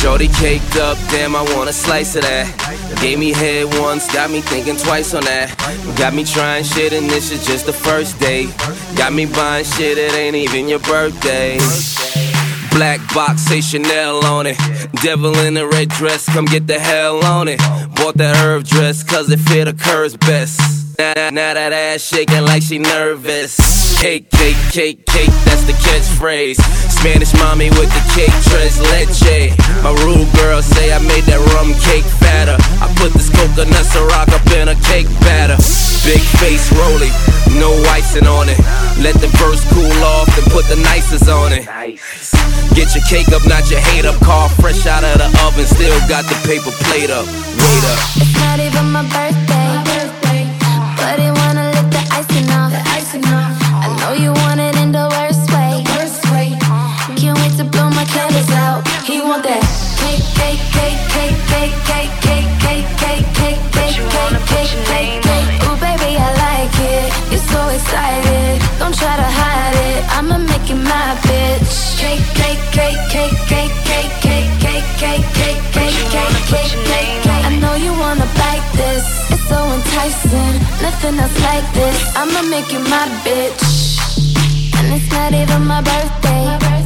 Shorty caked up, damn, I want a slice of that. Gave me head once, got me thinking twice on that. Got me trying shit and this is just the first day. Got me buying shit, it ain't even your birthday. Black box, say Chanel on it. Devil in a red dress, come get the hell on it. Bought that herb dress, cause it fit her curves best. Now that ass shaking like she nervous. Cake, cake, cake, cake, that's the catchphrase. Spanish mommy with the cake, tres leche. My rude girl say I made that rum cake fatter. I put this coconut Ciroc up in a cake batter. Big face rolling, no icing on it. Let the verse cool off and put the nicest on it. Get your cake up, not your hate up. Car fresh out of the oven, still got the paper plate up. Wait up. It's not even my birthday, but he wanna lick the icing off. I know you want it in the worst way. Can't wait to blow my candles out. He want that cake, cake, cake, cake, cake, cake, cake, cake, cake, cake, cake, cake, cake, cake. Ooh, baby, I like it. You're so excited. Don't try to hide it. I'ma make you my bitch. Cake, cake, cake, cake, cake, cake, cake, cake, cake, cake, cake, cake, cake, cake. I know you wanna bite this. It's so enticing. Nothing else like this. I'ma make you my bitch. And it's not even my birthday.